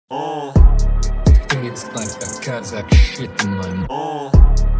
It's like a Kazakh shit in my mouth.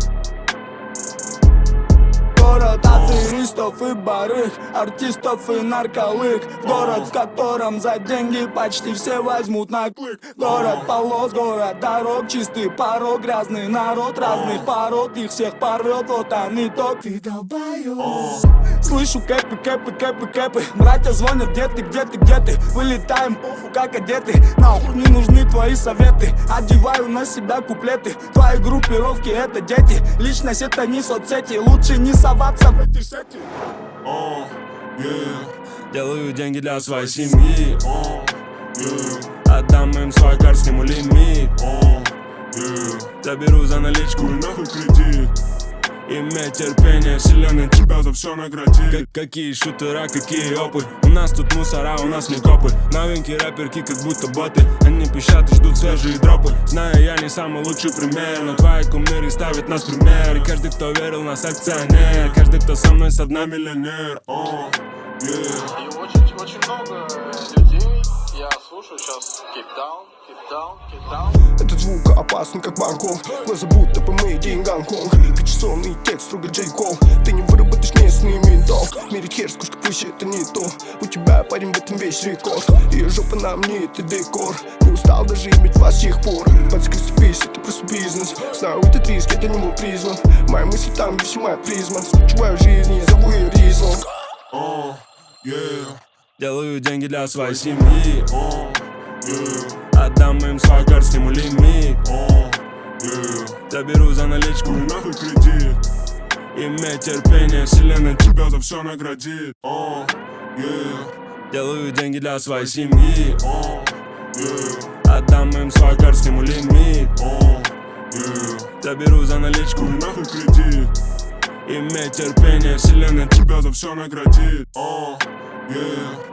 Город атеистов и барыг, артистов и нарколык. Город, в котором за деньги почти все возьмут на клык. Город полос, город дорог, чистый порог, грязный народ разных пород, их всех порвет, вот он итог. Ты долбоёб. Слышу кэпы, кэпы, кэпы, кэпы. Братья звонят, где ты, где ты, где ты? Вылетаем, пофу, как одеты. Нахуй не нужны твои советы. Одеваю на себя куплеты. Твои группировки это дети. Личность это не соцсети. Лучше не соваться в эти сети. Делаю деньги для своей семьи. Отдам им свой карт, сниму лимит. Заберу за наличку и нахуй кредит. Иметь терпение, вселенная тебя за все наградит. Какие шутера, какие опы. У нас тут мусора, у нас не копы. Новенькие рэперки, как будто боты. Они пищат и ждут свежие дропы. Знаю, я не самый лучший пример, но твои кумиры ставят нас в пример. И каждый, кто верил в нас, акционер. Каждый, кто со мной, со дна миллионер. И очень много людей. Я слушаю сейчас Keep Down, Keep Down, Keep Down. Этот звук опасен, как Бангкок. Глаза будто по моей Гонконг. Качественный текст, строго Джей Кол. Ты не выработаешь местный ментол. В мире хер, скучка, пусть это не то. У тебя, парень, в этом весь рекорд. Ее жопа на мне, это декор. Не устал даже иметь вас с тех пор. Подскрестись, это просто бизнес. Знаю, этот риск, это не мой призван. Мои мысли там, где все моя призма. Скучаю жизнь и зову ее Ризлом. Делаю деньги для своей семьи. Отдам им свой карт, сниму лимит. Заберу за наличку и нахуй кредит. Иметь терпение, вселенная тебя за все наградит. Делаю деньги для своей семьи. Отдам им свой карт, сниму лимит. Заберу за наличку и нахуй кредит. Иметь терпение, вселенная тебя за все наградит.